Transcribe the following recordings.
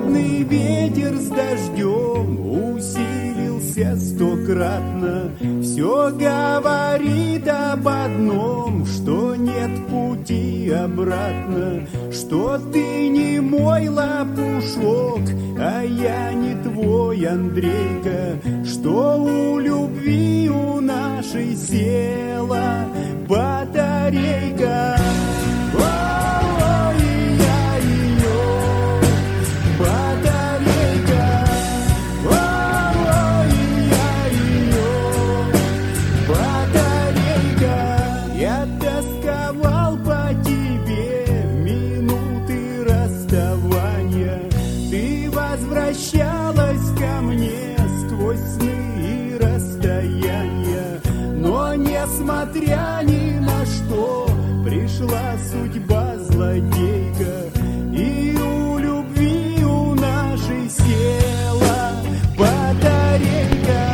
Холодный ветер с дождем усилился стократно. Все говорит об одном, что нет пути обратно, что ты не мой лопушок, а я не твой Андрейка, что у любви у нашей села батарейка. Возвращалась ко мне сквозь сны и расстояния, но несмотря ни на что пришла судьба злодейка, и у любви у нашей села батарейка.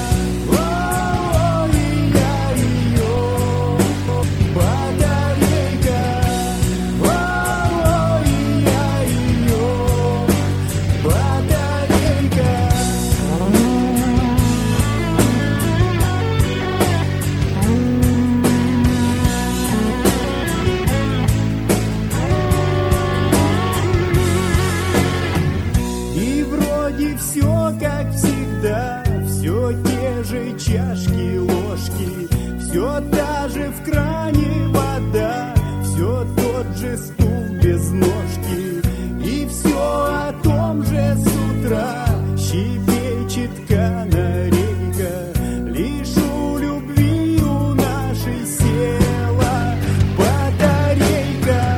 Все как всегда, все те же чашки, ложки, все та же в кране вода, все тот же стул без ножки, и все о том же с утра щебечет канарейка. Лишь у любви у нашей села батарейка.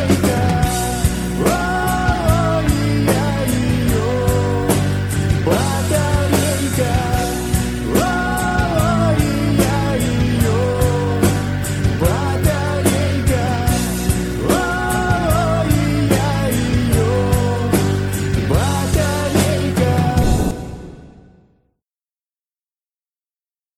Wow.